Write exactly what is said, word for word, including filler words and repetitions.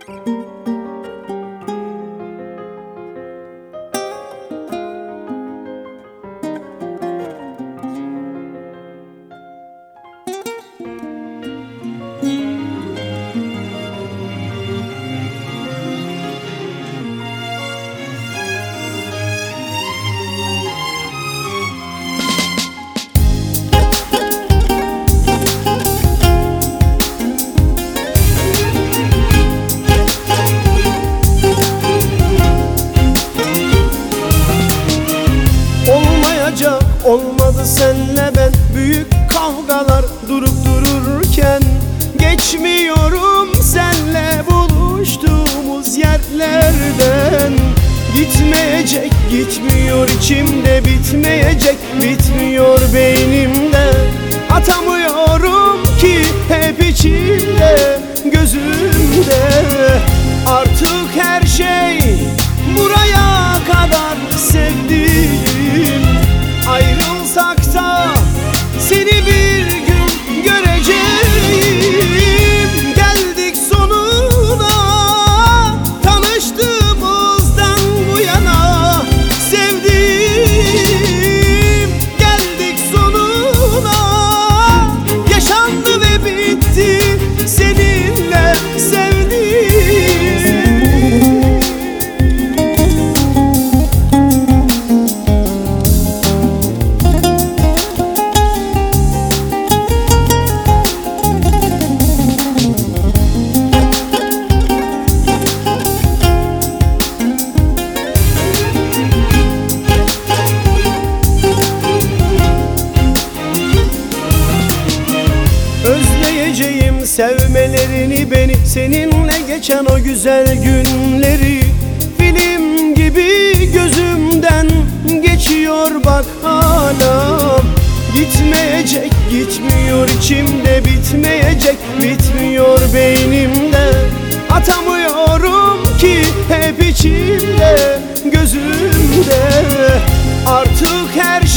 Olmadı senle ben, büyük kavgalar durup dururken. Geçmiyorum senle buluştuğumuz yerlerden. Gitmeyecek, gitmiyor içimde, bitmeyecek, bitmiyor beynimde. Atamıyorum ki hep içimde, gözümde. Artık her şey buraya kadar sevdiğim. Ayrılsak da seni bir gün göreceğim. Geldik sonuna, tanıştığımızdan bu yana sevdiğim. Geldik sonuna, yaşandı ve bitti seninle sevdiğim. Özleyeceğim sevmelerini beni, seninle geçen o güzel günleri. Film gibi gözümden geçiyor bak hala. Gitmeyecek, gitmiyor içimde, bitmeyecek, bitmiyor beynimde. Atamıyorum ki hep içimde, gözümde. Artık her